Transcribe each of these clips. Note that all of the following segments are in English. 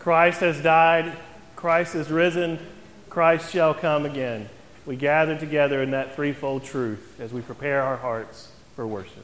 Christ has died, Christ is risen, Christ shall come again. We gather together in that threefold truth as we prepare our hearts for worship.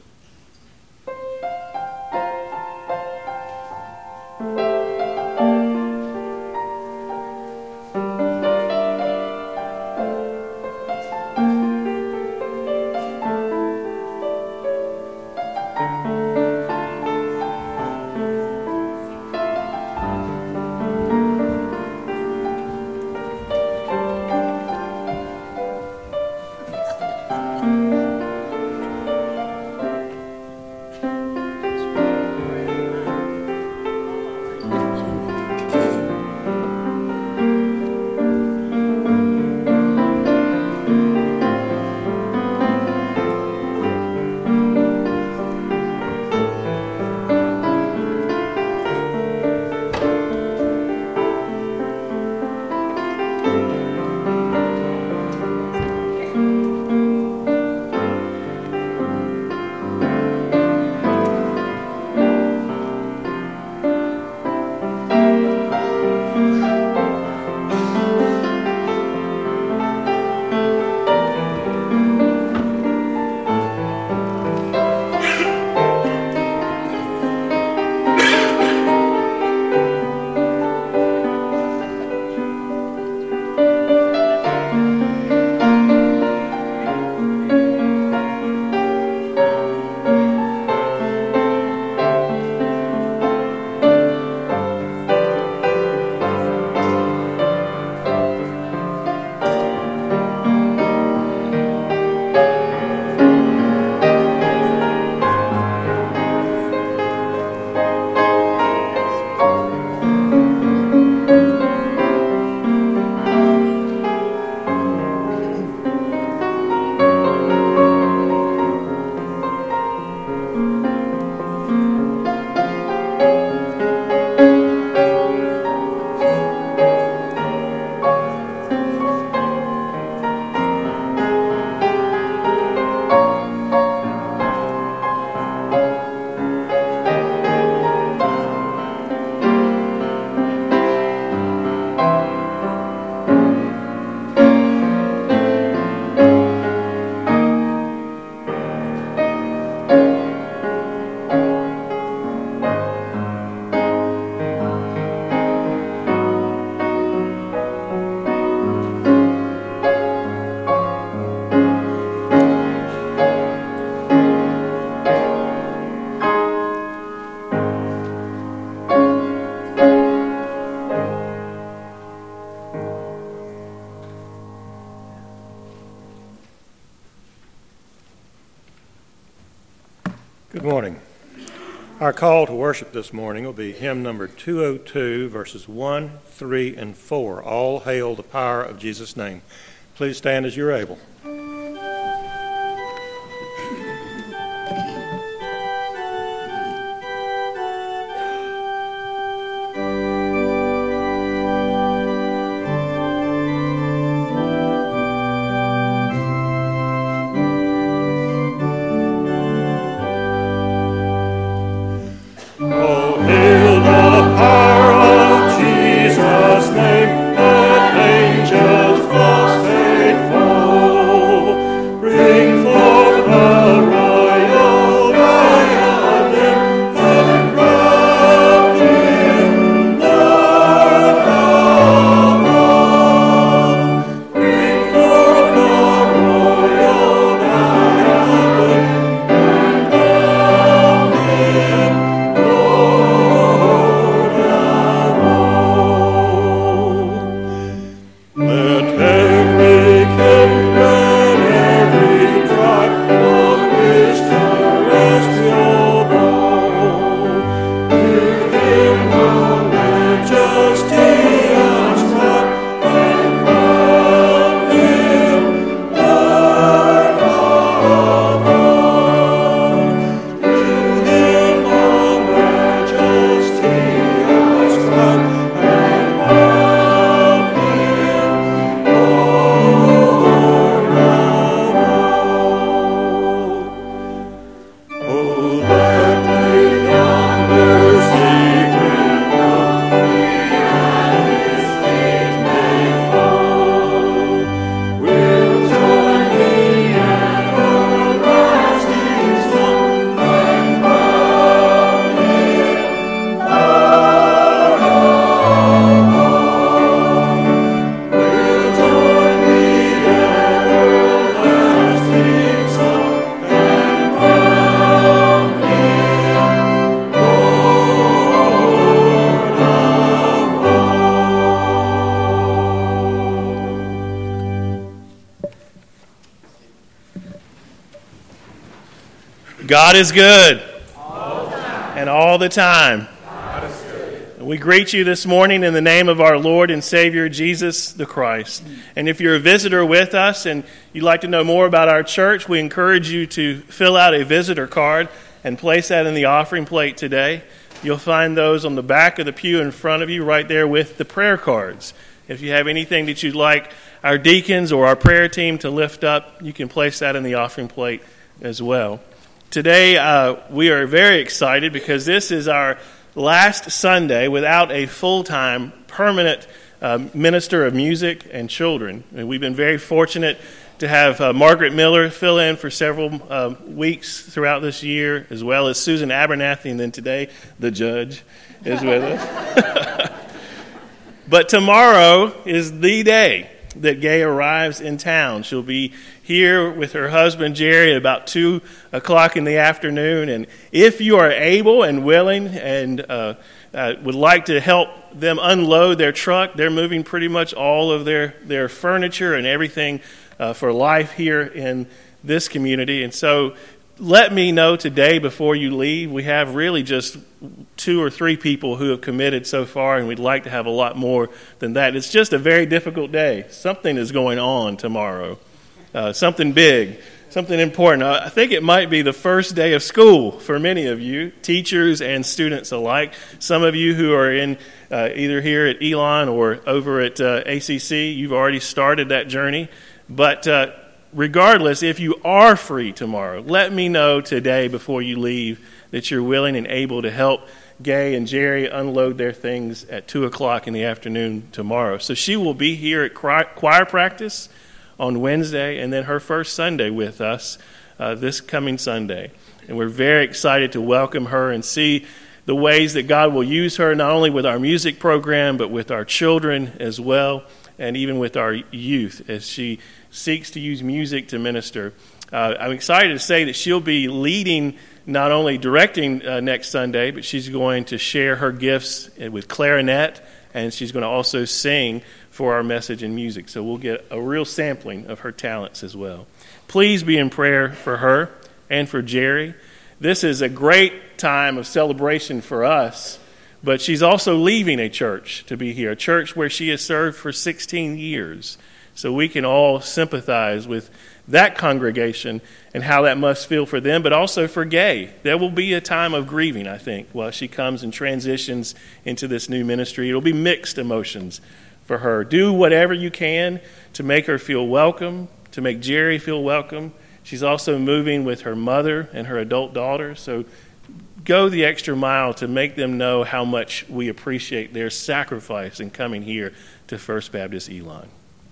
Good morning. Our call to worship this morning will be hymn number 202, verses 1, 3, and 4. All hail the power of Jesus' name. Please stand as you're able. Angels fall faithful. God is good. All the time. And all the time. God is good. We greet you this morning in the name of our Lord and Savior, Jesus the Christ. And if you're a visitor with us and you'd like to know more about our church, we encourage you to fill out a visitor card and place that in the offering plate today. You'll find those on the back of the pew in front of you right there with the prayer cards. If you have anything that you'd like our deacons or our prayer team to lift up, you can place that in the offering plate as well. Today, we are very excited because this is our last Sunday without a full-time, permanent minister of music and children. And we've been very fortunate to have Margaret Miller fill in for several weeks throughout this year, as well as Susan Abernathy, and then today, the judge is with us. But tomorrow is the day that Gay arrives in town. She'll be here with her husband, Jerry, at about 2 o'clock in the afternoon. And if you are able and willing and would like to help them unload their truck, they're moving pretty much all of their furniture and everything for life here in this community. And so let me know today before you leave. We have really just 2 or 3 people who have committed so far, and we'd like to have a lot more than that. It's just a very difficult day. Something is going on tomorrow, something big, something important. I think it might be the first day of school for many of you, teachers and students alike. Some of you who are in either here at Elon or over at ACC, you've already started that journey. But regardless, if you are free tomorrow, let me know today before you leave that you're willing and able to help Gay and Jerry unload their things at 2 o'clock in the afternoon tomorrow. So she will be here at choir practice on Wednesday, and then her first Sunday with us this coming Sunday. And we're very excited to welcome her and see the ways that God will use her, not only with our music program, but with our children as well, and even with our youth as she seeks to use music to minister. I'm excited to say that she'll be leading, not only directing next Sunday, but she's going to share her gifts with clarinet, and she's going to also sing for our message and music. So we'll get a real sampling of her talents as well. Please be in prayer for her and for Jerry. This is a great time of celebration for us, but she's also leaving a church to be here, a church where she has served for 16 years. So we can all sympathize with that congregation and how that must feel for them, but also for Gay. There will be a time of grieving, I think, while she comes and transitions into this new ministry. It'll be mixed emotions for her. Do whatever you can to make her feel welcome, to make Jerry feel welcome. She's also moving with her mother and her adult daughter, so go the extra mile to make them know how much we appreciate their sacrifice in coming here to First Baptist Elon.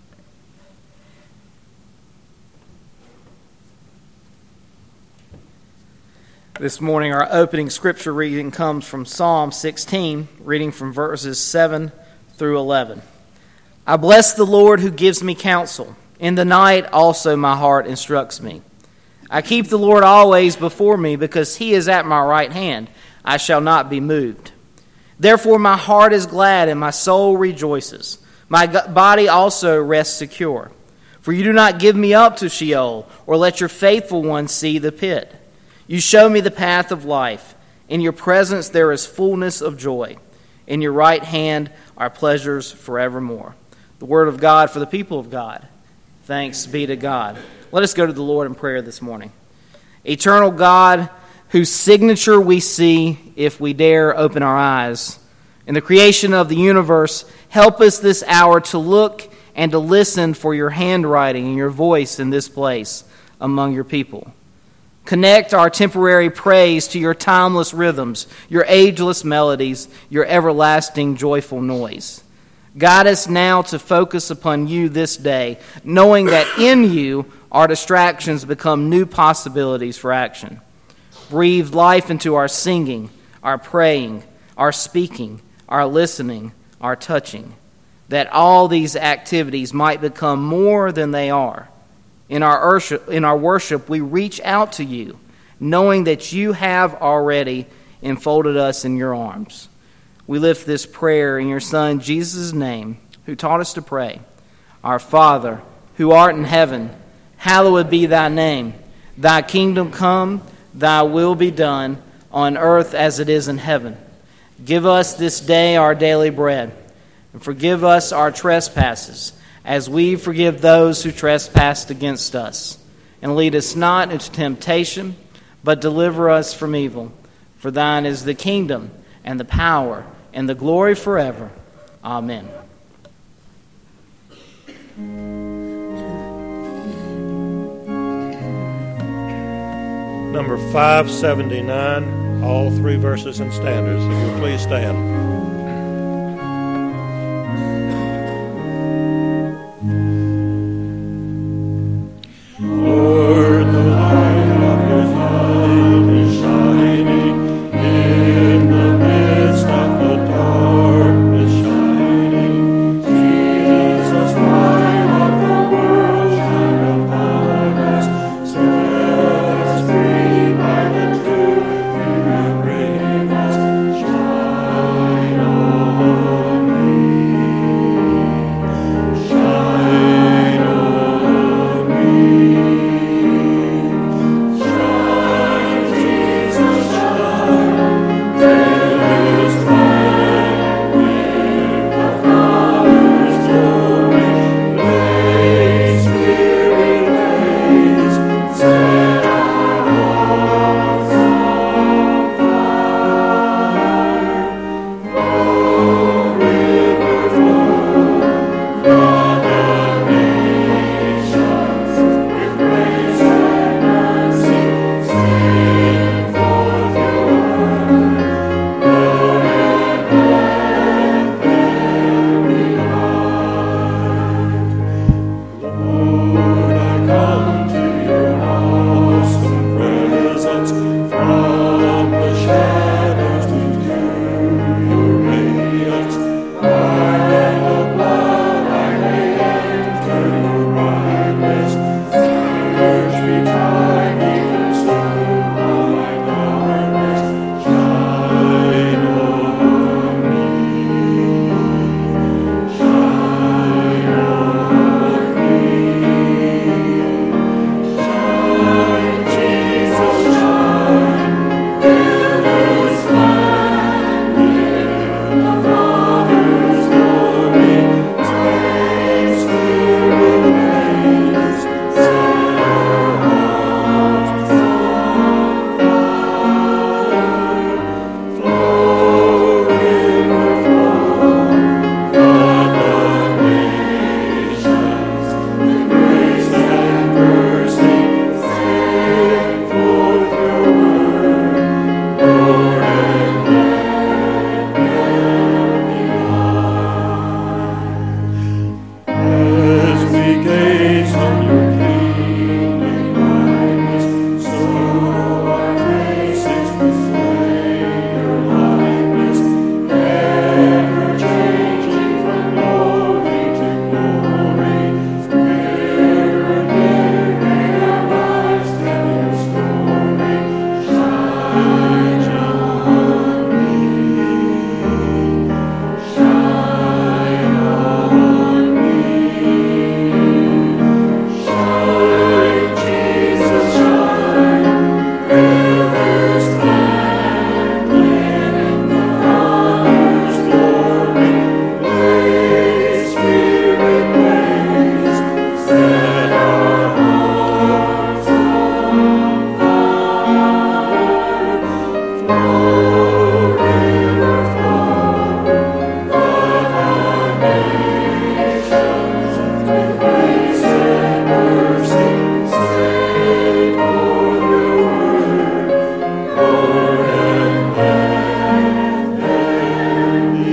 This morning, our opening scripture reading comes from Psalm 16, reading from verses 7 through 11. I bless the Lord who gives me counsel. In the night also my heart instructs me. I keep the Lord always before me, because he is at my right hand. I shall not be moved. Therefore my heart is glad and my soul rejoices. My body also rests secure. For you do not give me up to Sheol, or let your faithful one see the pit. You show me the path of life. In your presence there is fullness of joy. In your right hand are pleasures forevermore. The word of God for the people of God. Thanks be to God. Let us go to the Lord in prayer this morning. Eternal God, whose signature we see if we dare open our eyes. In the creation of the universe, help us this hour to look and to listen for your handwriting and your voice in this place among your people. Connect our temporary praise to your timeless rhythms, your ageless melodies, your everlasting joyful noise. Guide us now to focus upon you this day, knowing that in you our distractions become new possibilities for action. Breathe life into our singing, our praying, our speaking, our listening, our touching, that all these activities might become more than they are. In our worship, we reach out to you, knowing that you have already enfolded us in your arms. We lift this prayer in your Son, Jesus' name, who taught us to pray. Our Father, who art in heaven, hallowed be thy name. Thy kingdom come, thy will be done on earth as it is in heaven. Give us this day our daily bread, and forgive us our trespasses, as we forgive those who trespass against us. And lead us not into temptation, but deliver us from evil. For thine is the kingdom, and the power, and the glory forever. Amen. Number 579, all three verses and standards. If you'll please stand. Lord, the light of your light is shining in the midst of the darkness shining. Jesus, light of the world, shine upon us. Set us free by the truth you bring us. Shine on me. Shine on me. Shine, Jesus, shine. This light with the Father's glory. Blaze, Spirit, blaze. Set our hearts on fire. Flow, river, flow. Flood the nations with grace and mercy. Send forth your word. Lord, and let there be light. Lord, I come to your awesome presence from the shadows to your radiance. By the blood I may enter your brightness. Search me, try me, consume my darkness. Shine on me. Shine on me. Shine, Jesus, shine. Fill this land with the Father's glory. Blaze, Spirit, blaze. Set our hearts on fire. Flow, river, flow. Flood the nations with grace and mercy. Send forth your word, Lord, and let there be light. As we gaze on your kingly brightness, so our faces display your likeness, ever changing from glory to glory. Nearer, nearer, our lives tell your story. Shine on me. Shine on me. Shine, Jesus, shine. Fill this land with the Father's glory. Blaze, Spirit, blaze. Set our hearts on fire. Flow, river, flow. Flood the nations with grace and mercy. Send forth your word, Lord, and let there be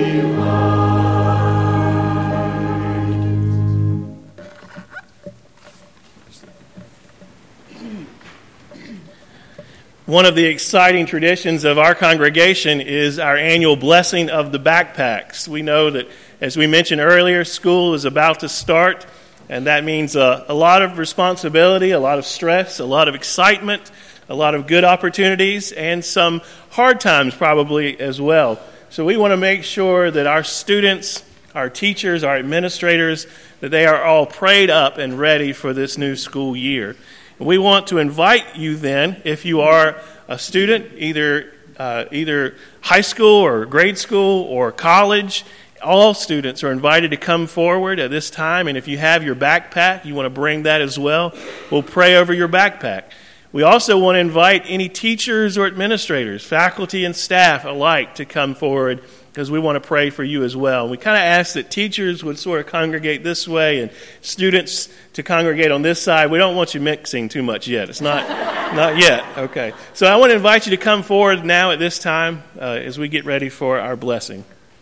One of the exciting traditions of our congregation is our annual blessing of the backpacks. We know that, as we mentioned earlier, school is about to start, and that means a lot of responsibility, a lot of stress, a lot of excitement, a lot of good opportunities, and some hard times probably as well. So we want to make sure that our students, our teachers, our administrators, that they are all prayed up and ready for this new school year. We want to invite you then, if you are a student, either high school or grade school or college, all students are invited to come forward at this time. And if you have your backpack, you want to bring that as well. We'll pray over your backpack. We also want to invite any teachers or administrators, faculty and staff alike to come forward, because we want to pray for you as well. We kind of ask that teachers would sort of congregate this way and students to congregate on this side. We don't want you mixing too much yet. It's not yet. Okay. So I want to invite you to come forward now at this time as we get ready for our blessing.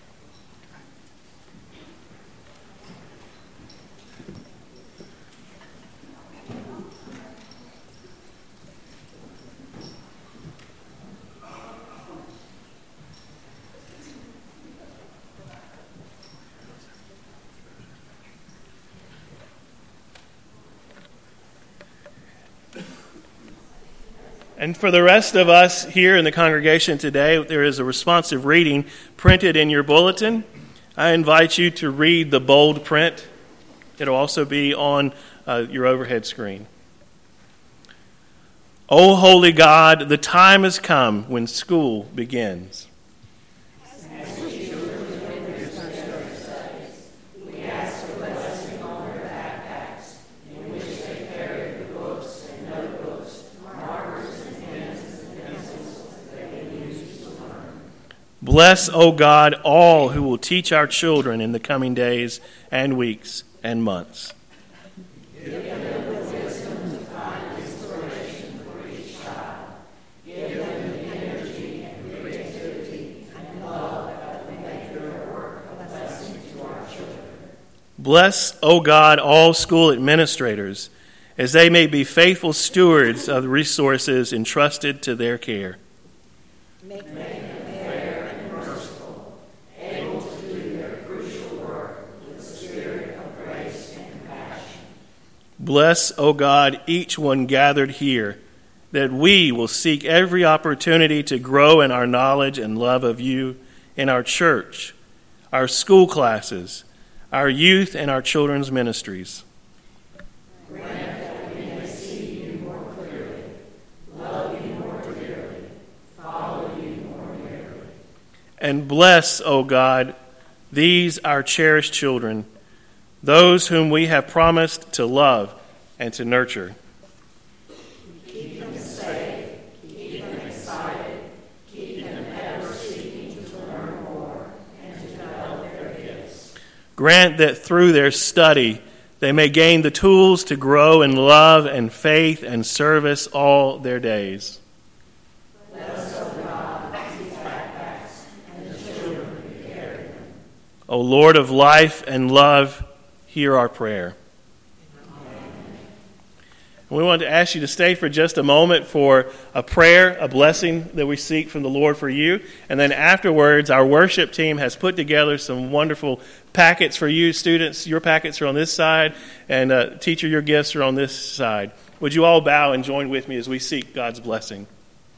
And for the rest of us here in the congregation today, there is a responsive reading printed in your bulletin. I invite you to read the bold print. It'll also be on your overhead screen. O holy God, the time has come when school begins. Bless, O God, all who will teach our children in the coming days and weeks and months. Give them the wisdom to find inspiration for each child. Give them the energy and creativity and love that will make their work a blessing to our children. Bless, O God, all school administrators, as they may be faithful stewards of the resources entrusted to their care. Make Bless, O God, each one gathered here, that we will seek every opportunity to grow in our knowledge and love of you in our church, our school classes, our youth, and our children's ministries. Grant that we may see you more clearly, love you more dearly, follow you more nearly. And bless, O God, these our cherished children, those whom we have promised to love and to nurture. Keep them safe, keep them excited, keep them ever seeking to learn more and to develop their gifts. Grant that through their study they may gain the tools to grow in love and faith and service all their days. Bless, O God, these backpacks and the children who carry them. O Lord of life and love, hear our prayer. Amen. We want to ask you to stay for just a moment for a prayer, a blessing that we seek from the Lord for you. And then afterwards, our worship team has put together some wonderful packets for you. Students, your packets are on this side, and teacher, your gifts are on this side. Would you all bow and join with me as we seek God's blessing?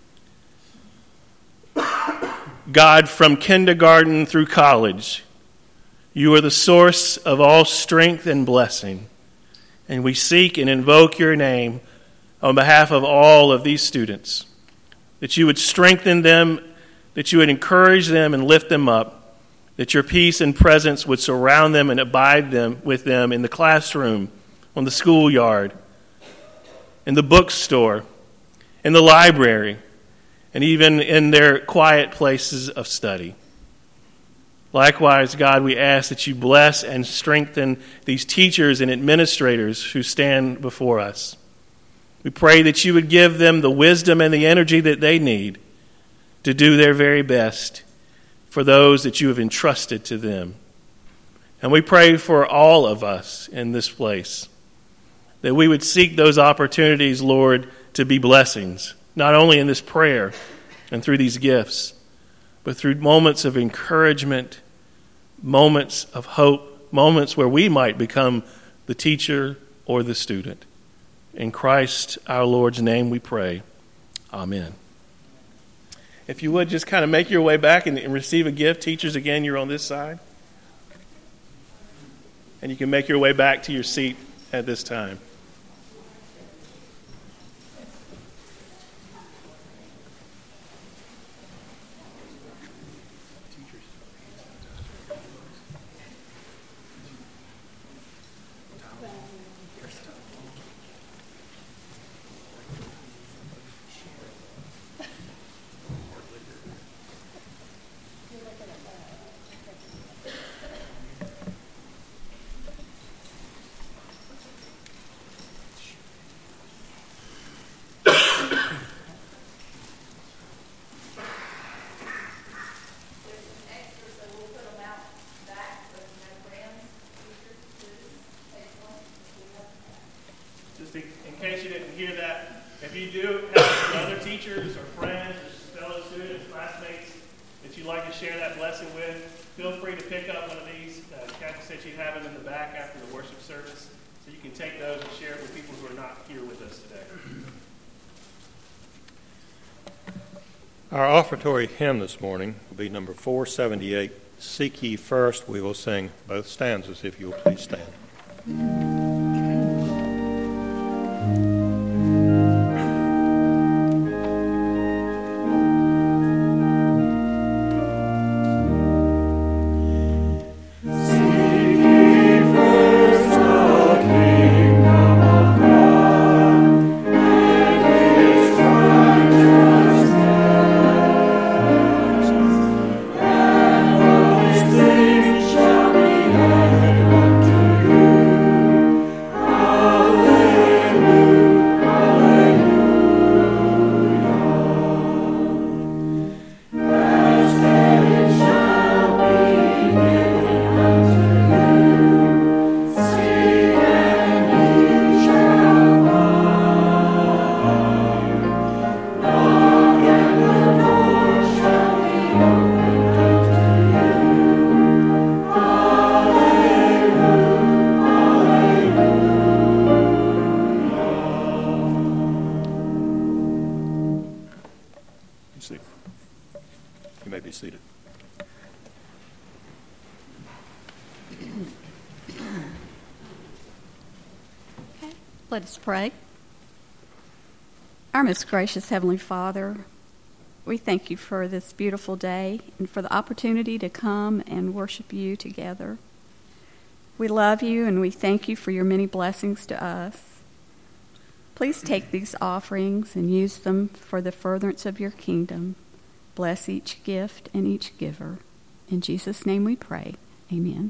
God, from kindergarten through college, you are the source of all strength and blessing, and we seek and invoke your name on behalf of all of these students, that you would strengthen them, that you would encourage them and lift them up, that your peace and presence would surround them and abide with them in the classroom, on the schoolyard, in the bookstore, in the library, and even in their quiet places of study. Likewise, God, we ask that you bless and strengthen these teachers and administrators who stand before us. We pray that you would give them the wisdom and the energy that they need to do their very best for those that you have entrusted to them. And we pray for all of us in this place, that we would seek those opportunities, Lord, to be blessings, not only in this prayer and through these gifts, but through moments of encouragement, moments of hope, moments where we might become the teacher or the student. In Christ our Lord's name we pray. Amen. If you would just kind of make your way back and receive a gift. Teachers, again, you're on this side. And you can make your way back to your seat at this time. you do have some other teachers or friends or fellow students, classmates that you'd like to share that blessing with, feel free to pick up one of these. Kathy said she'd have them in the back after the worship service, so you can take those and share it with people who are not here with us today. Our offertory hymn this morning will be number 478, Seek Ye First. We will sing both stanzas, if you will please stand. You may be seated. Okay, let us pray. Our most gracious Heavenly Father, we thank you for this beautiful day and for the opportunity to come and worship you together. We love you and we thank you for your many blessings to us. Please take these offerings and use them for the furtherance of your kingdom. Bless each gift and each giver. In Jesus' name we pray. Amen.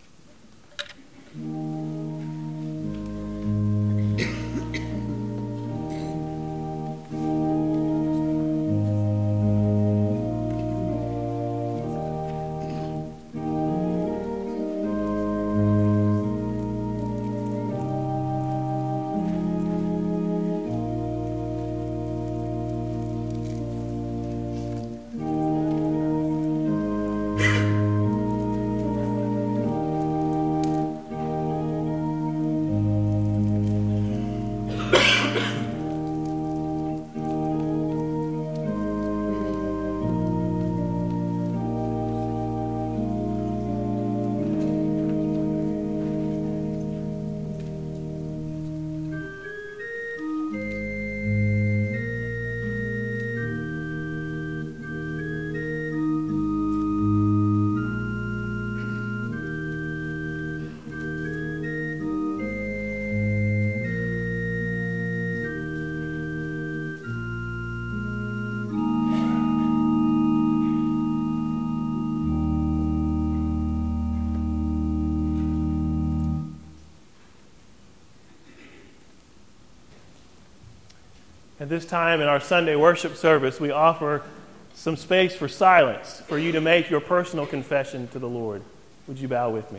At this time in our Sunday worship service, we offer some space for silence for you to make your personal confession to the Lord. Would you bow with me?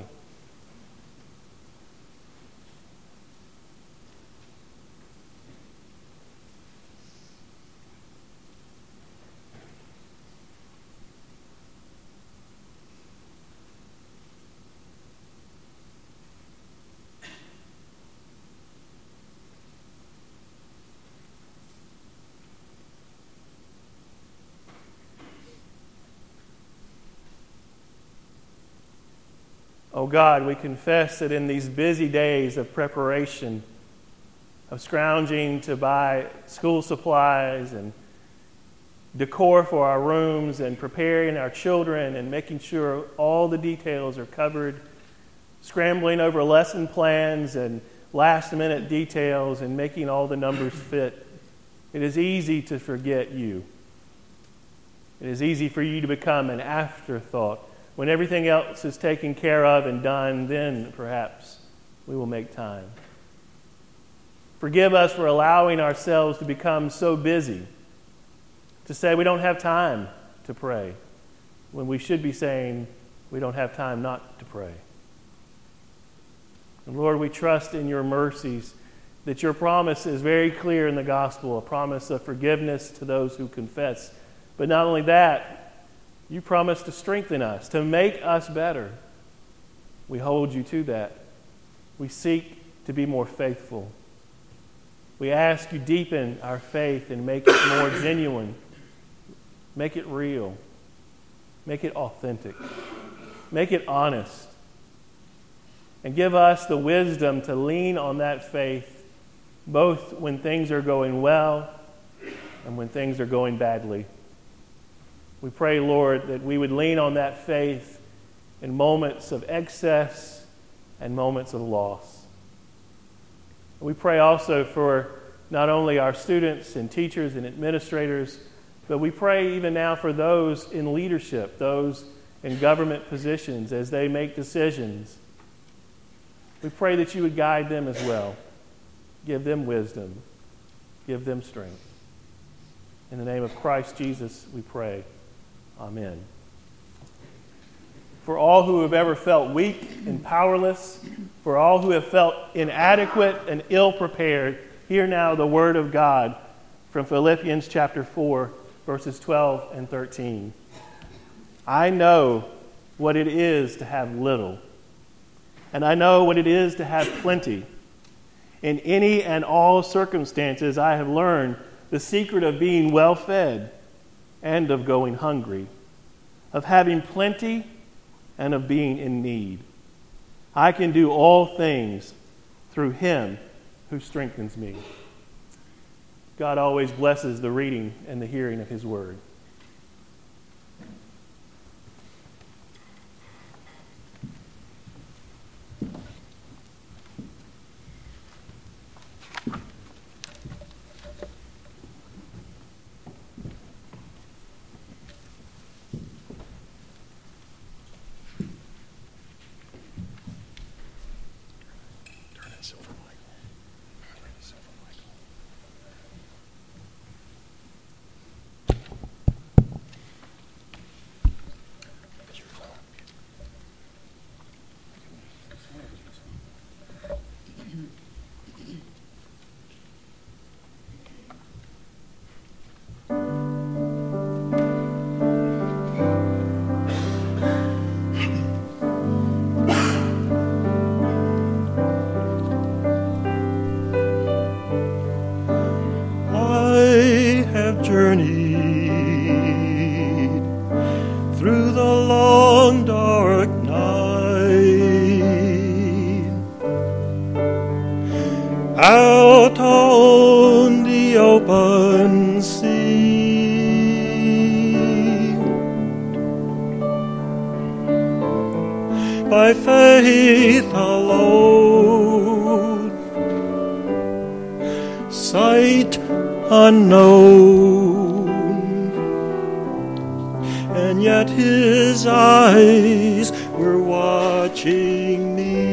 Oh God, we confess that in these busy days of preparation, of scrounging to buy school supplies and decor for our rooms and preparing our children and making sure all the details are covered, scrambling over lesson plans and last-minute details and making all the numbers fit, it is easy to forget you. It is easy for you to become an afterthought. When everything else is taken care of and done, then perhaps we will make time. Forgive us for allowing ourselves to become so busy, to say we don't have time to pray, when we should be saying we don't have time not to pray. And Lord, we trust in your mercies that your promise is very clear in the gospel, a promise of forgiveness to those who confess. But not only that, you promise to strengthen us, to make us better. We hold you to that. We seek to be more faithful. We ask you deepen our faith and make it more genuine. Make it real. Make it authentic. Make it honest. And give us the wisdom to lean on that faith both when things are going well and when things are going badly. We pray, Lord, that we would lean on that faith in moments of excess and moments of loss. We pray also for not only our students and teachers and administrators, but we pray even now for those in leadership, those in government positions as they make decisions. We pray that you would guide them as well. Give them wisdom. Give them strength. In the name of Christ Jesus, we pray. Amen. For all who have ever felt weak and powerless, for all who have felt inadequate and ill-prepared, hear now the word of God from Philippians chapter 4, verses 12 and 13. I know what it is to have little, and I know what it is to have plenty. In any and all circumstances, I have learned the secret of being well-fed and of going hungry, of having plenty and of being in need. I can do all things through him who strengthens me. God always blesses the reading and the hearing of his word. Journeyed through the long dark night, out on the open sea, by faith alone, sight unknown, and yet his eyes were watching me.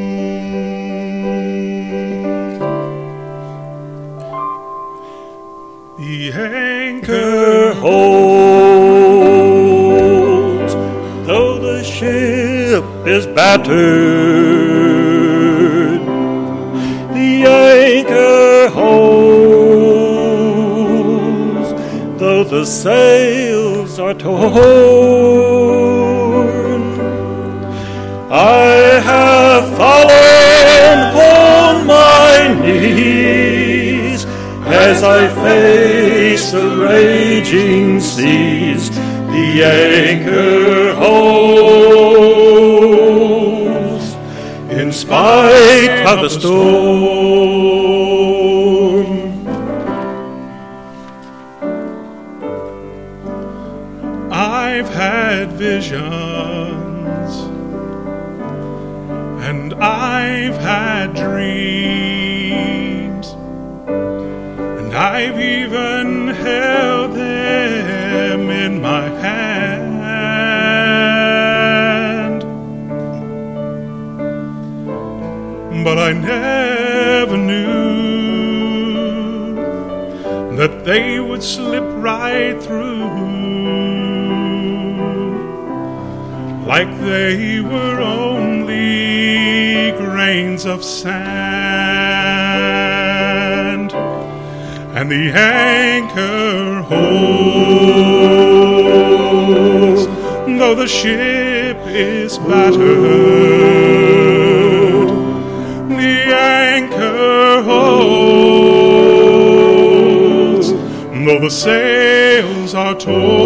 The anchor holds, though the ship is battered. The anchor holds, though the sails are torn. I have fallen on my knees as I face the raging seas. The anchor holds in spite of the storm. I've had visions, and I've had dreams, and I've even held them in my hand, but I never knew that they would slip right through like they were only grains of sand. and the anchor holds. Though the ship is battered, the anchor holds. Though the sails are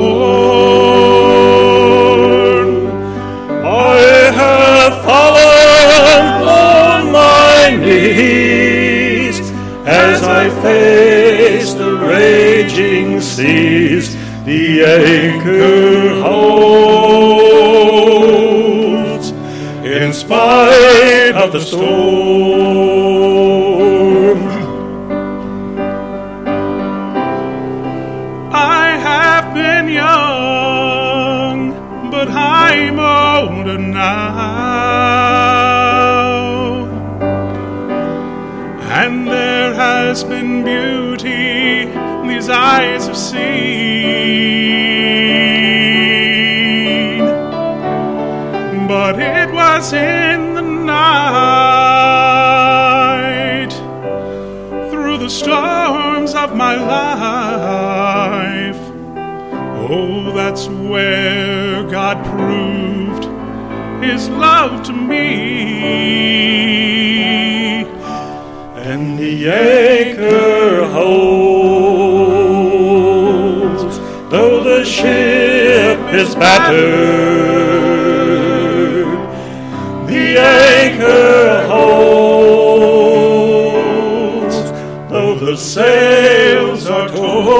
torn, I have fallen on my knees as I face the raging seas. The anchor holds in spite of the storm. I have been young, but I'm older now, and there has been beauty these eyes have seen, but it was in the night, through the storms of my life. Oh, that's where God proved His love to me. And the anchor holds, though the ship is battered. The anchor holds, though the sails are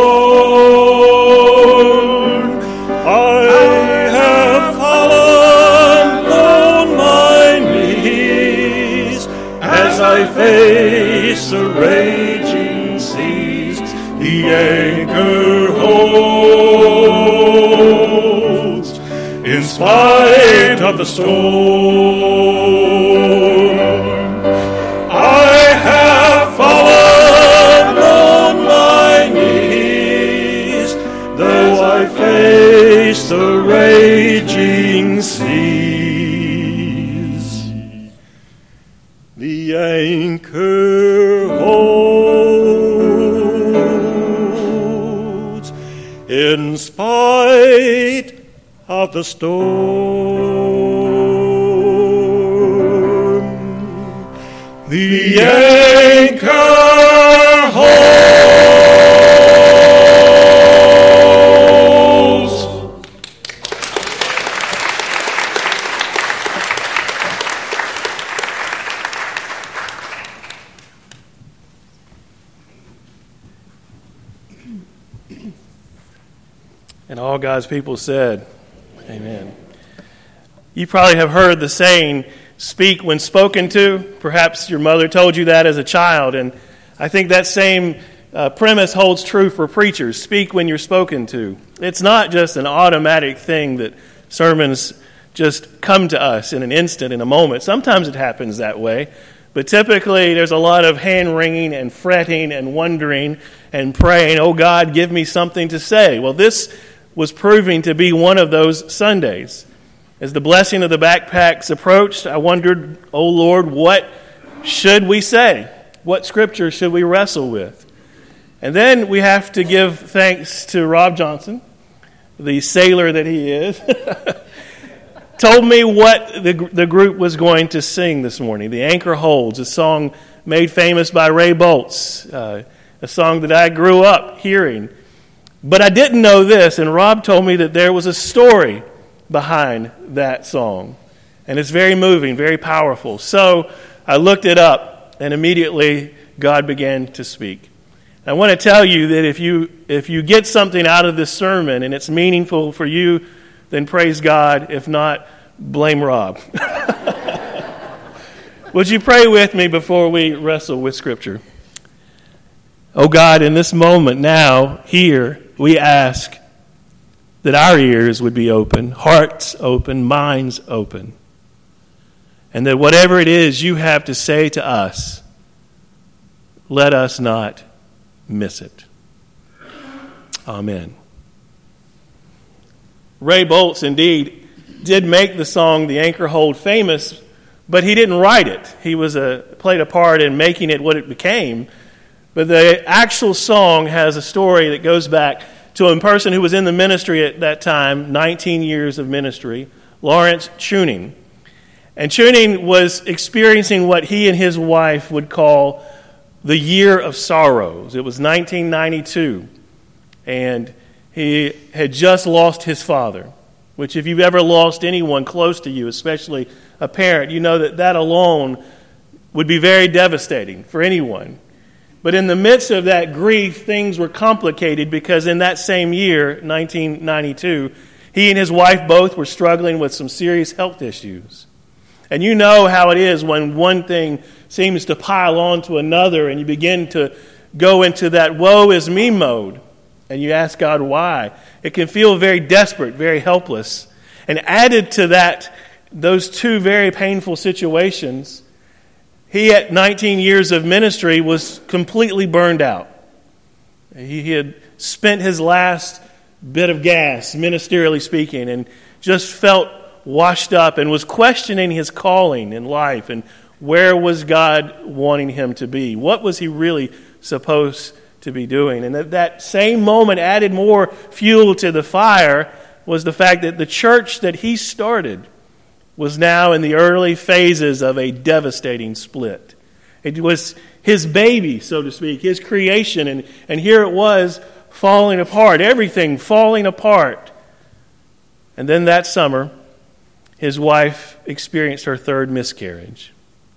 torn. I have fallen on my knees as I face the raging seas. The anchor holds in spite of the storm. I have fallen on my knees, though I face the raging seas. The anchor holds in spite of the storm. The anchor holds. And all God's people said, amen. You probably have heard the saying, speak when spoken to. Perhaps your mother told you that as a child. And I think that same premise holds true for preachers. Speak when you're spoken to. It's not just an automatic thing that sermons just come to us in an instant, in a moment. Sometimes it happens that way. But typically there's a lot of hand-wringing and fretting and wondering and praying, oh God, give me something to say. Well, this was proving to be one of those Sundays. As the blessing of the backpacks approached, I wondered, oh Lord, what should we say? What scripture should we wrestle with? And then we have to give thanks to Rob Johnson, the sailor that he is, told me what the group was going to sing this morning. The Anchor Holds, a song made famous by Ray Boltz, a song that I grew up hearing. But I didn't know this, and Rob told me that there was a story behind that song. And it's very moving, very powerful. So I looked it up, and immediately God began to speak. I want to tell you that if you get something out of this sermon and it's meaningful for you, then praise God. If not, blame Rob. Would you pray with me before we wrestle with Scripture? Oh God, in this moment now, here, we ask that our ears would be open, hearts open, minds open, and that whatever it is you have to say to us, let us not miss it. Amen. Ray Boltz, indeed, did make the song The Anchor Hold famous, but he didn't write it. He played a part in making it what it became. But the actual song has a story that goes back to a person who was in the ministry at that time, 19 years of ministry, Lawrence Tuning. And Tuning was experiencing what he and his wife would call the year of sorrows. It was 1992, and he had just lost his father, which if you've ever lost anyone close to you, especially a parent, you know that alone would be very devastating for anyone. But in the midst of that grief, things were complicated because in that same year, 1992, he and his wife both were struggling with some serious health issues. And you know how it is when one thing seems to pile on to another and you begin to go into that woe is me mode and you ask God why. It can feel very desperate, very helpless. And added to that, those two very painful situations, he at 19 years of ministry was completely burned out. He had spent his last bit of gas, ministerially speaking, and just felt washed up and was questioning his calling in life and where was God wanting him to be? What was he really supposed to be doing? And at that same moment added more fuel to the fire was the fact that the church that he started was now in the early phases of a devastating split. It was his baby, so to speak, his creation, and here it was falling apart, everything falling apart. And then that summer, his wife experienced her third miscarriage.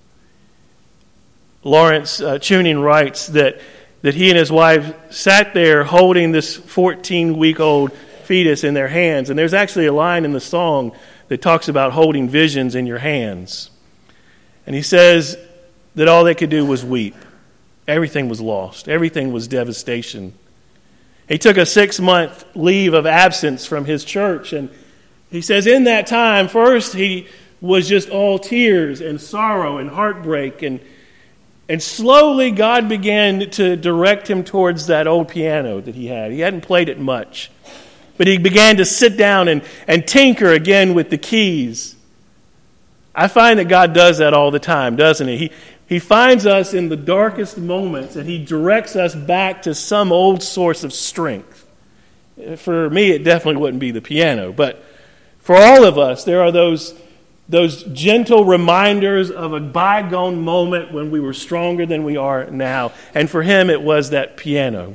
Lawrence Tuning writes that he and his wife sat there holding this 14-week-old fetus in their hands. And there's actually a line in the song that talks about holding visions in your hands. And he says that all they could do was weep. Everything was lost. Everything was devastation. He took a 6-month leave of absence from his church, and he says in that time, first he was just all tears and sorrow and heartbreak, and slowly God began to direct him towards that old piano that he had. He hadn't played it much, but he began to sit down and tinker again with the keys. I find that God does that all the time, doesn't he? He finds us in the darkest moments, and he directs us back to some old source of strength. For me, it definitely wouldn't be the piano, but for all of us, there are those gentle reminders of a bygone moment when we were stronger than we are now. And for him, it was that piano.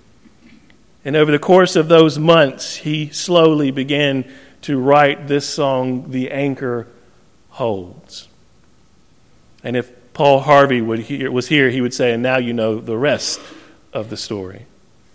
And over the course of those months, he slowly began to write this song, The Anchor Holds. And if Paul Harvey was here, he would say, and now you know the rest of the story.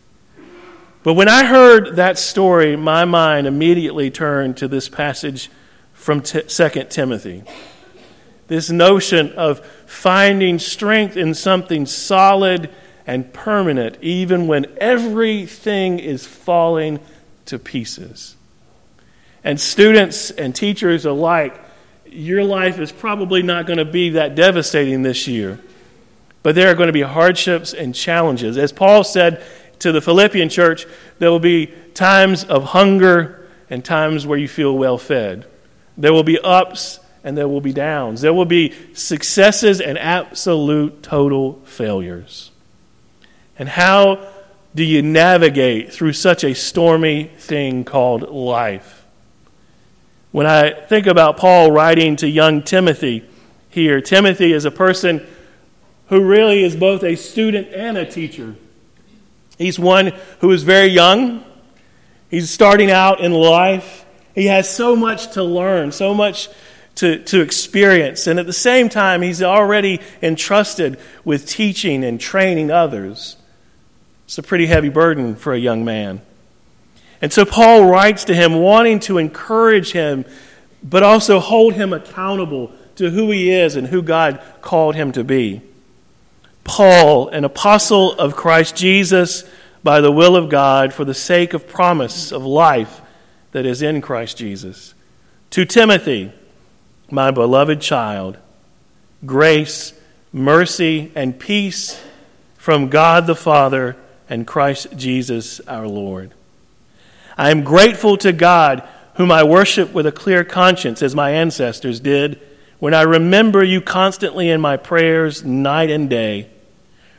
But when I heard that story, my mind immediately turned to this passage from 2 Timothy. This notion of finding strength in something solid and permanent, even when everything is falling to pieces. And students and teachers alike, your life is probably not going to be that devastating this year. But there are going to be hardships and challenges. As Paul said to the Philippian church, there will be times of hunger and times where you feel well fed. There will be ups and there will be downs. There will be successes and absolute total failures. And how do you navigate through such a stormy thing called life? When I think about Paul writing to young Timothy here, Timothy is a person who really is both a student and a teacher. He's one who is very young. He's starting out in life. He has so much to learn, so much to experience. And at the same time, he's already entrusted with teaching and training others. It's a pretty heavy burden for a young man. And so Paul writes to him wanting to encourage him, but also hold him accountable to who he is and who God called him to be. Paul, an apostle of Christ Jesus by the will of God for the sake of promise of life that is in Christ Jesus. To Timothy, my beloved child, grace, mercy, and peace from God the Father and Christ Jesus our Lord. I am grateful to God, whom I worship with a clear conscience, as my ancestors did, when I remember you constantly in my prayers night and day.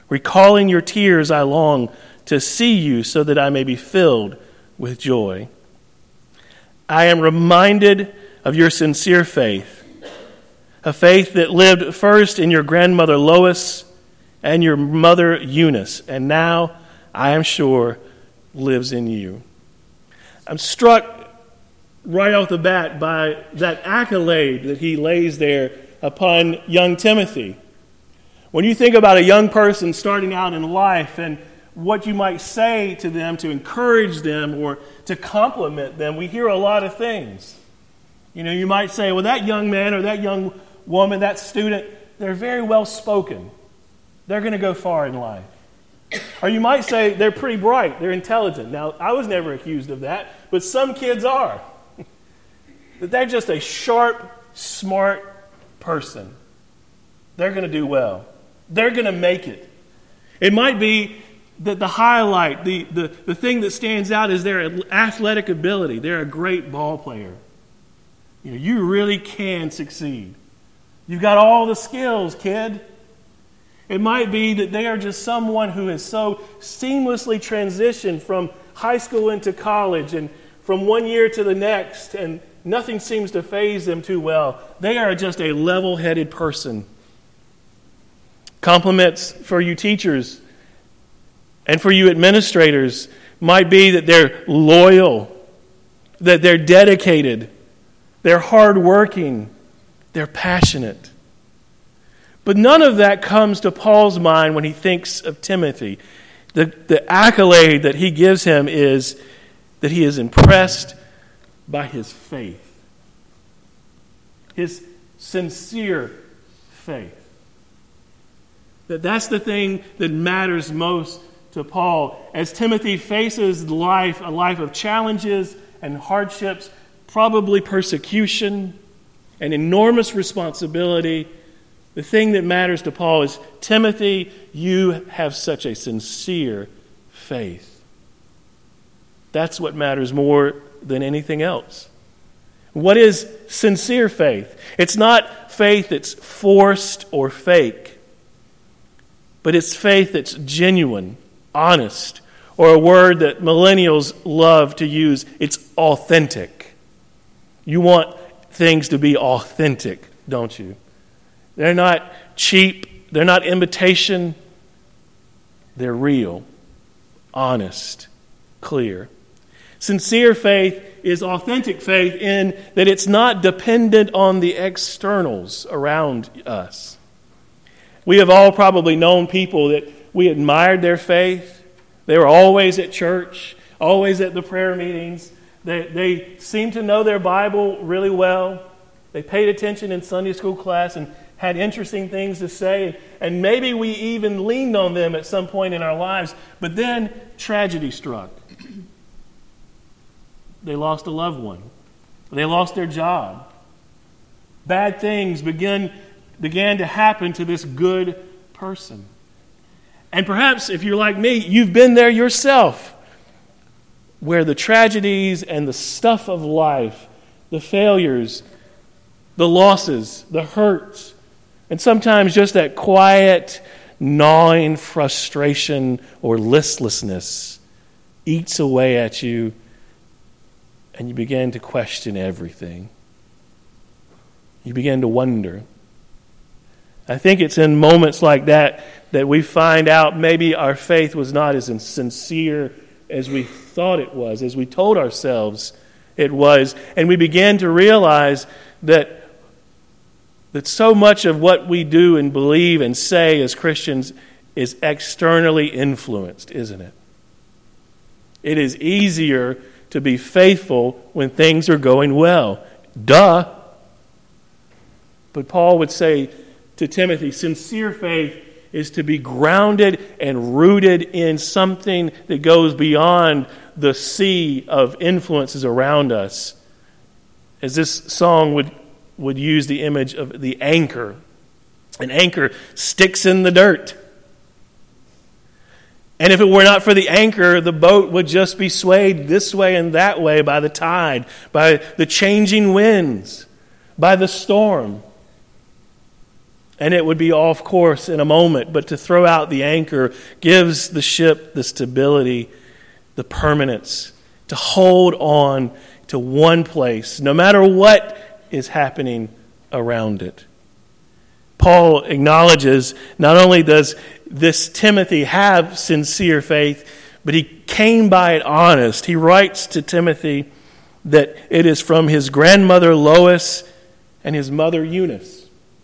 Recalling your tears, I long to see you so that I may be filled with joy. I am reminded of your sincere faith, a faith that lived first in your grandmother Lois and your mother Eunice, and now, I am sure, lives in you. I'm struck right off the bat by that accolade that he lays there upon young Timothy. When you think about a young person starting out in life and what you might say to them to encourage them or to compliment them, we hear a lot of things. You know, you might say, well, that young man or that young woman, that student, they're very well spoken. They're going to go far in life. Or you might say they're pretty bright, they're intelligent. Now, I was never accused of that, but some kids are. That they're just a sharp, smart person. They're going to do well. They're going to make it. It might be that the highlight, the thing that stands out is their athletic ability. They're a great ball player. You know, you really can succeed. You've got all the skills, kid. It might be that they are just someone who has so seamlessly transitioned from high school into college and from one year to the next, and nothing seems to faze them too well. They are just a level-headed person. Compliments for you teachers and for you administrators might be that they're loyal, that they're dedicated, they're hardworking, they're passionate. But none of that comes to Paul's mind when he thinks of Timothy. The accolade that he gives him is that he is impressed by his faith. His sincere faith. That's the thing that matters most to Paul. As Timothy faces life, a life of challenges and hardships, probably persecution, and enormous responsibility, the thing that matters to Paul is, Timothy, you have such a sincere faith. That's what matters more than anything else. What is sincere faith? It's not faith that's forced or fake, but it's faith that's genuine, honest, or a word that millennials love to use, it's authentic. You want things to be authentic, don't you? They're not cheap. They're not imitation. They're real, honest, clear. Sincere faith is authentic faith in that it's not dependent on the externals around us. We have all probably known people that we admired their faith. They were always at church, always at the prayer meetings. They seemed to know their Bible really well. They paid attention in Sunday school class and had interesting things to say, and maybe we even leaned on them at some point in our lives. But then tragedy struck. They lost a loved one. They lost their job. Bad things began to happen to this good person. And perhaps, if you're like me, you've been there yourself, where the tragedies and the stuff of life, the failures, the losses, the hurts, and sometimes just that quiet, gnawing frustration or listlessness eats away at you, and you begin to question everything. You begin to wonder. I think it's in moments like that that we find out maybe our faith was not as sincere as we thought it was, as we told ourselves it was, and we begin to realize that so much of what we do and believe and say as Christians is externally influenced, isn't it? It is easier to be faithful when things are going well. Duh. But Paul would say to Timothy, sincere faith is to be grounded and rooted in something that goes beyond the sea of influences around us. As this song would use the image of the anchor. An anchor sticks in the dirt. And if it were not for the anchor, the boat would just be swayed this way and that way by the tide, by the changing winds, by the storm. and it would be off course in a moment. But to throw out the anchor gives the ship the stability, the permanence, to hold on to one place, no matter what is happening around it. Paul acknowledges not only does this Timothy have sincere faith, but he came by it honest. He writes to Timothy that it is from his grandmother Lois and his mother Eunice.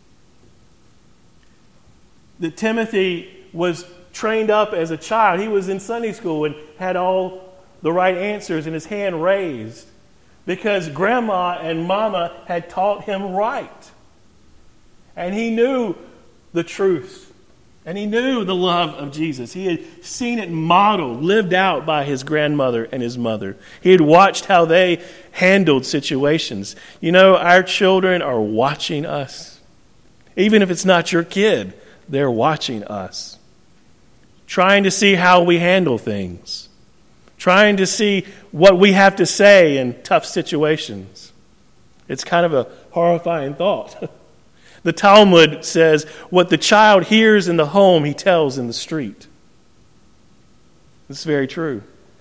That Timothy was trained up as a child. He was in Sunday school and had all the right answers and his hand raised because grandma and mama had taught him right. And he knew the truth. And he knew the love of Jesus. He had seen it modeled, lived out by his grandmother and his mother. He had watched how they handled situations. You know, our children are watching us. Even if it's not your kid, they're watching us. Trying to see how we handle things. Trying to see what we have to say in tough situations. It's kind of a horrifying thought. The Talmud says, what the child hears in the home, he tells in the street. This is very true.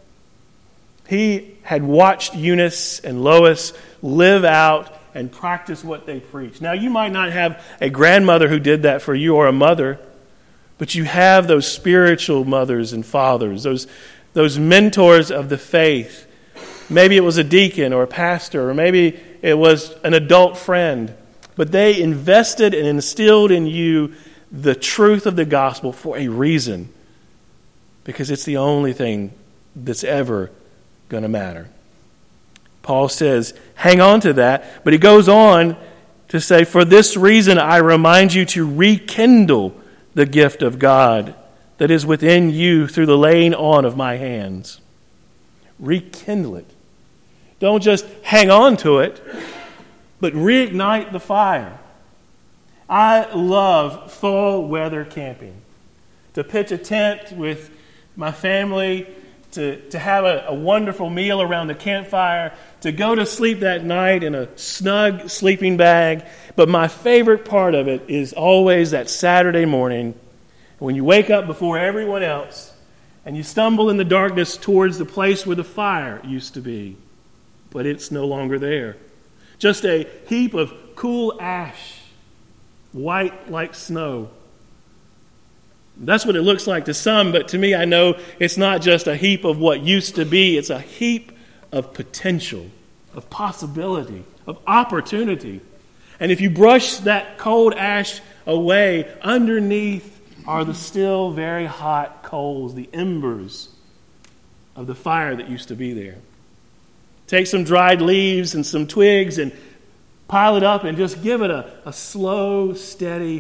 He had watched Eunice and Lois live out and practice what they preach. Now, you might not have a grandmother who did that for you or a mother, but you have those spiritual mothers and fathers, those mentors of the faith. Maybe it was a deacon or a pastor, or maybe it was an adult friend. But they invested and instilled in you the truth of the gospel for a reason. Because it's the only thing that's ever going to matter. Paul says, hang on to that. But he goes on to say, for this reason I remind you to rekindle the gift of God that is within you through the laying on of my hands. Rekindle it. Don't just hang on to it, but reignite the fire. I love fall weather camping. To pitch a tent with my family, to have a wonderful meal around the campfire, to go to sleep that night in a snug sleeping bag. But my favorite part of it is always that Saturday morning when you wake up before everyone else and you stumble in the darkness towards the place where the fire used to be, but it's no longer there. Just a heap of cool ash, white like snow. That's what it looks like to some, but to me, I know it's not just a heap of what used to be. It's a heap of potential, of possibility, of opportunity. And if you brush that cold ash away, underneath are the still very hot coals, the embers of the fire that used to be there. Take some dried leaves and some twigs and pile it up and just give it a slow, steady,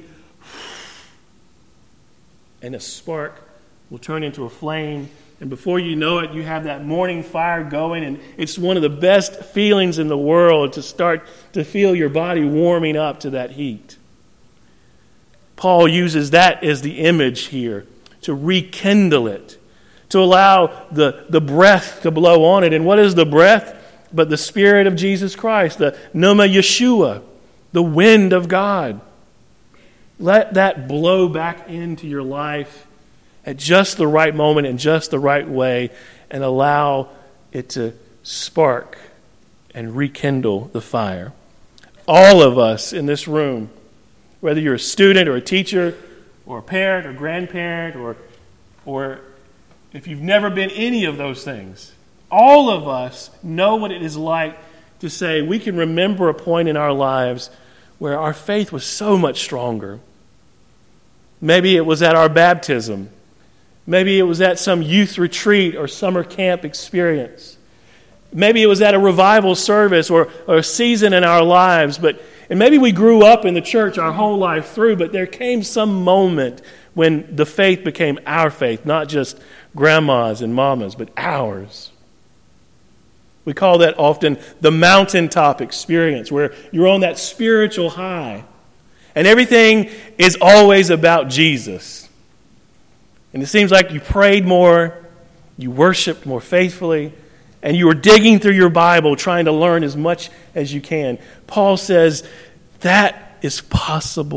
and a spark will turn into a flame. And before you know it, you have that morning fire going. And it's one of the best feelings in the world to start to feel your body warming up to that heat. Paul uses that as the image here, to rekindle it, to allow the breath to blow on it. And what is the breath? But the Spirit of Jesus Christ, the Pneuma Yeshua, the wind of God. Let that blow back into your life at just the right moment in just the right way, and allow it to spark and rekindle the fire. All of us in this room, whether you're a student or a teacher or a parent or grandparent or if you've never been any of those things, all of us know what it is like to say we can remember a point in our lives where our faith was so much stronger. Maybe it was at our baptism. Maybe it was at some youth retreat or summer camp experience. Maybe it was at a revival service or a season in our lives. And maybe we grew up in the church our whole life through, but there came some moment when the faith became our faith, not just grandma's and mama's, but ours. We call that often the mountaintop experience, where you're on that spiritual high. And everything is always about Jesus. And it seems like you prayed more, you worshiped more faithfully, and you were digging through your Bible trying to learn as much as you can. Paul says that is possible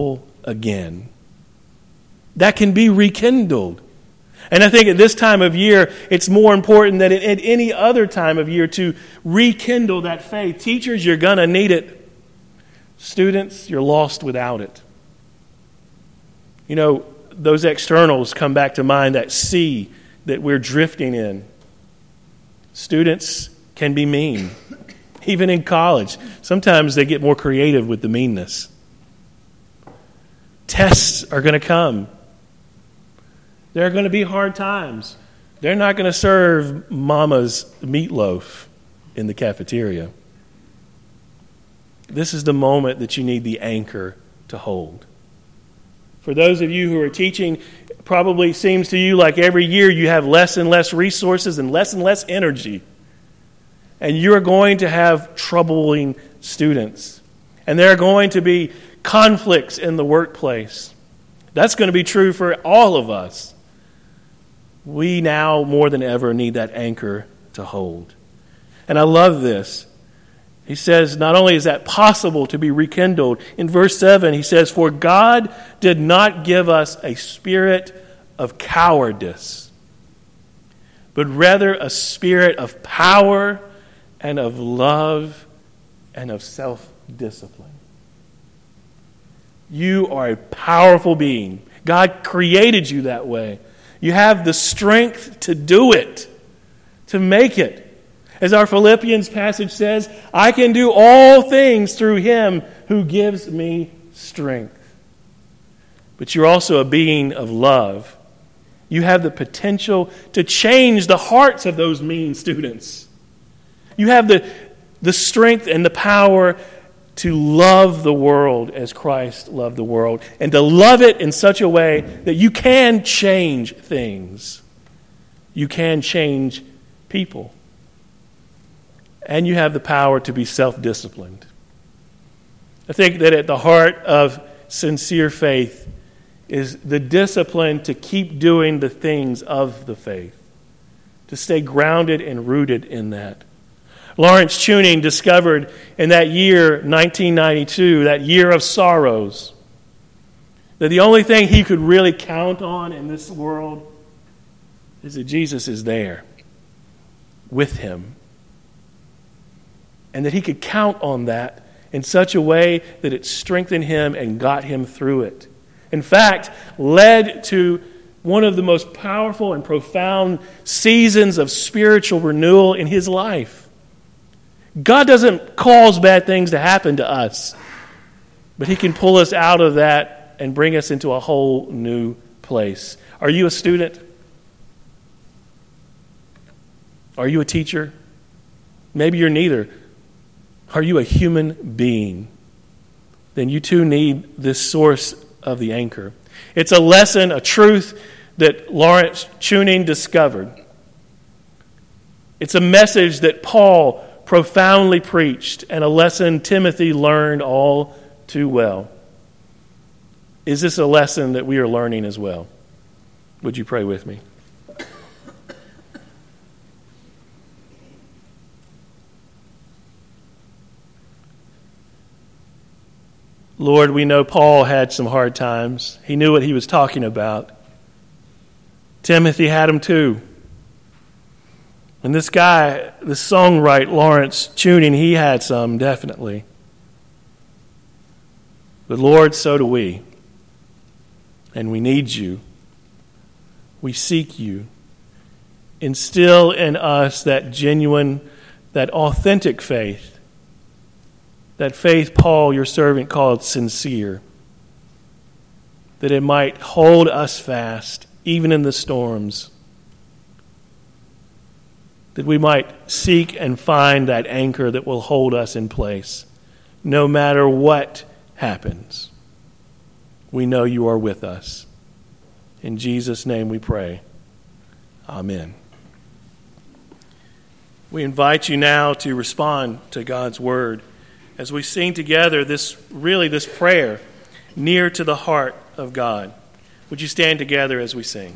again. That can be rekindled. And I think at this time of year, it's more important than at any other time of year to rekindle that faith. Teachers, you're going to need it. Students, you're lost without it. You know, those externals come back to mind, that sea that we're drifting in. Students can be mean. Even in college, sometimes they get more creative with the meanness. Tests are going to come. There are going to be hard times. They're not going to serve mama's meatloaf in the cafeteria. This is the moment that you need the anchor to hold. For those of you who are teaching, it probably seems to you like every year you have less and less resources and less energy. And you're going to have troubling students. And there are going to be conflicts in the workplace. That's going to be true for all of us. We now, more than ever, need that anchor to hold. And I love this. He says, not only is that possible to be rekindled, in verse 7 he says, "For God did not give us a spirit of cowardice, but rather a spirit of power and of love and of self-discipline." You are a powerful being. God created you that way. You have the strength to do it, to make it. As our Philippians passage says, I can do all things through Him who gives me strength. But you're also a being of love. You have the potential to change the hearts of those mean students. You have the strength and the power to love the world as Christ loved the world, and to love it in such a way that you can change things. You can change people. And you have the power to be self-disciplined. I think that at the heart of sincere faith is the discipline to keep doing the things of the faith, to stay grounded and rooted in that. Lawrence Tuning discovered in that year, 1992, that year of sorrows, that the only thing he could really count on in this world is that Jesus is there with him. And that he could count on that in such a way that it strengthened him and got him through it. In fact, led to one of the most powerful and profound seasons of spiritual renewal in his life. God doesn't cause bad things to happen to us, but He can pull us out of that and bring us into a whole new place. Are you a student? Are you a teacher? Maybe you're neither. Are you a human being? Then you too need this source of the anchor. It's a lesson, a truth that Lawrence Tuning discovered. It's a message that Paul profoundly preached, and a lesson Timothy learned all too well. Is this a lesson that we are learning as well? Would you pray with me? Lord, we know Paul had some hard times. He knew what he was talking about. Timothy had them too. And this guy, the songwriter, Lawrence Tuning, he had some, definitely. But Lord, so do we. And we need you. We seek you. Instill in us that genuine, that authentic faith. That faith Paul, your servant, called sincere. That it might hold us fast, even in the storms. That we might seek and find that anchor that will hold us in place, no matter what happens. We know you are with us. In Jesus' name we pray. Amen. We invite you now to respond to God's word as we sing together this prayer near to the heart of God. Would you stand together as we sing?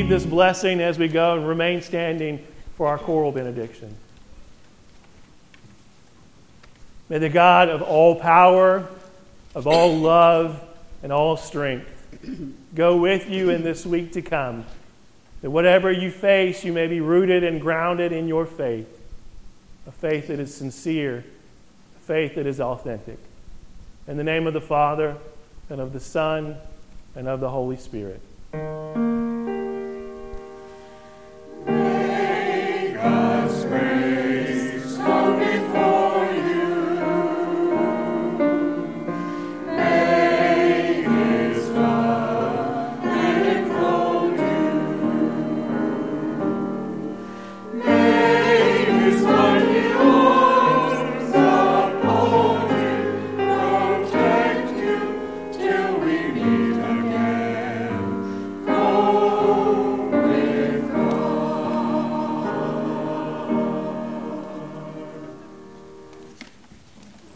receive this blessing as we go and remain standing for our choral benediction. May the God of all power, of all love, and all strength go with you in this week to come, that whatever you face, you may be rooted and grounded in your faith, a faith that is sincere, a faith that is authentic. In the name of the Father, and of the Son, and of the Holy Spirit.